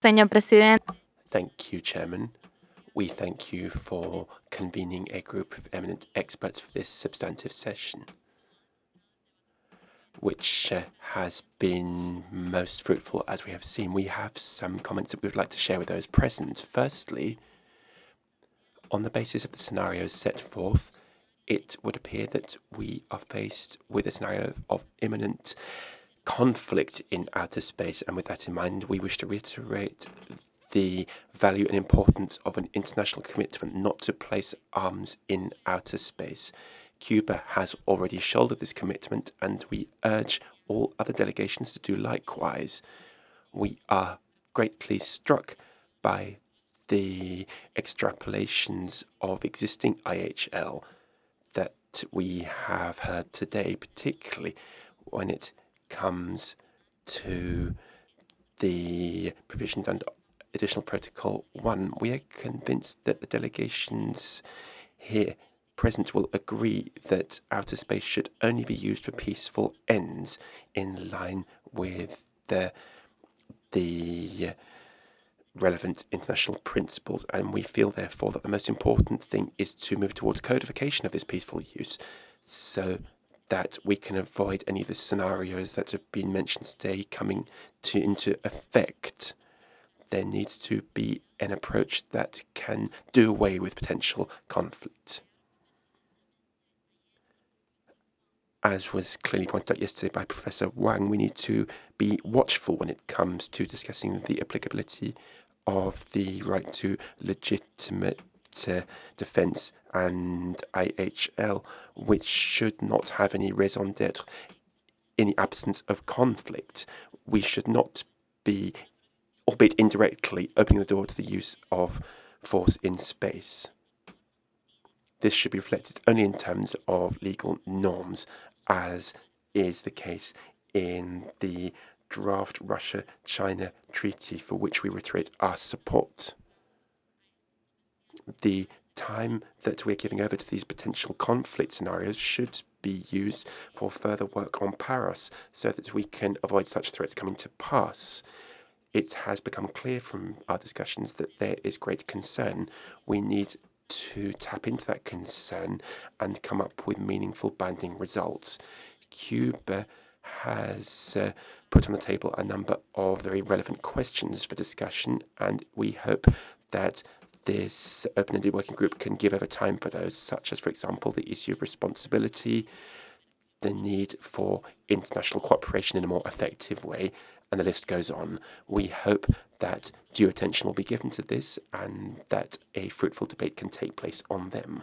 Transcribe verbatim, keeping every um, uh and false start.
señor presidente. Thank you, Chairman. We thank you for convening a group of eminent experts for this substantive session, which uh, has been most fruitful as we have seen. We have some comments that we would like to share with those present. Firstly, on the basis of the scenarios set forth, it would appear that we are faced with a scenario of imminent conflict in outer space, and with that in mind, we wish to reiterate the value and importance of an international commitment not to place arms in outer space. Cuba has already shouldered this commitment, and we urge all other delegations to do likewise. We are greatly struck by the extrapolations of existing I H L that we have heard today, particularly when it comes to the provisions under Additional Protocol one. We are convinced that the delegations here present will agree that outer space should only be used for peaceful ends in line with the, the relevant international principles, and we feel therefore that the most important thing is to move towards codification of this peaceful use so that we can avoid any of the scenarios that have been mentioned today coming to into effect. There needs to be an approach that can do away with potential conflict. As was clearly pointed out yesterday by Professor Wang, we need to be watchful when it comes to discussing the applicability of the right to legitimate uh, defence and I H L, which should not have any raison d'etre in the absence of conflict. We should not be, albeit indirectly, opening the door to the use of force in space. This should be reflected only in terms of legal norms, as is the case in the draft Russia-China treaty, for which we reiterate our support. The time that we're giving over to these potential conflict scenarios should be used for further work on Paros, so that we can avoid such threats coming to pass. It has become clear from our discussions that there is great concern. We need to tap into that concern and come up with meaningful banding results. Cuba has uh, put on the table a number of very relevant questions for discussion, and we hope that this open-ended working group can give over time for those, such as, for example, the issue of responsibility, the need for international cooperation in a more effective way, and the list goes on. We hope that due attention will be given to this and that a fruitful debate can take place on them.